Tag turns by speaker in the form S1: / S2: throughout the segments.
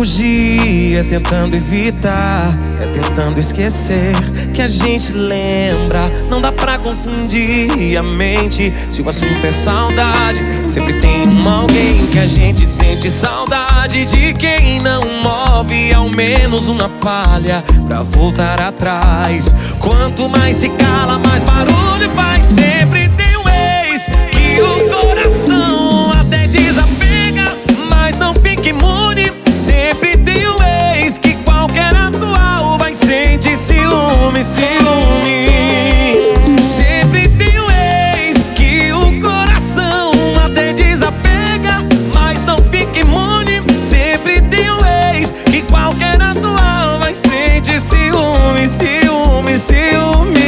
S1: fugir, é tentando evitar, é tentando esquecer que a gente lembra. Não dá pra confundir a mente. Se o assunto é saudade, sempre tem alguém que a gente sente saudade. De quem não move ao menos uma palha pra voltar atrás. Quanto mais se cala, mais barulho faz. Sempre tem um ex que o coração até desapega, mas não fica imune. Sempre tem um ex que qualquer atual vai sentir ciúmes, ciúmes. Sempre tem um ex que o coração até desapega, mas não fica imune. Sempre tem um ex que qualquer atual vai sentir ciúmes, ciúmes, ciúmes.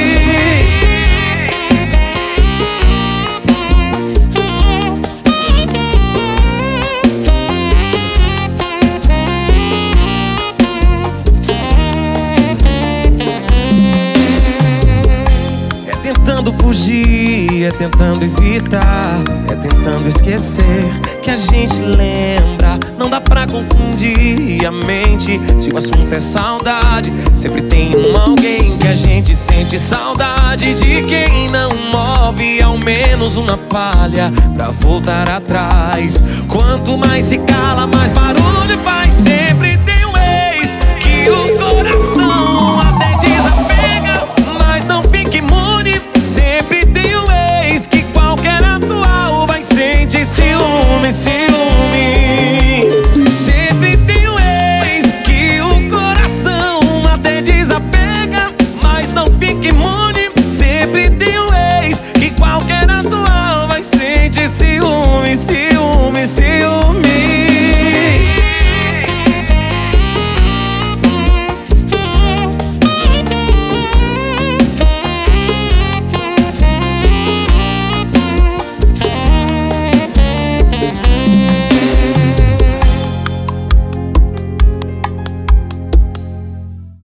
S1: Tentando fugir, é tentando evitar, é tentando esquecer que a gente lembra. Não dá pra confundir a mente. Se o assunto é saudade, sempre tem alguém que a gente sente saudade. De quem não move ao menos uma palha pra voltar atrás. Quanto mais se cala, mais barulho faz. Sempre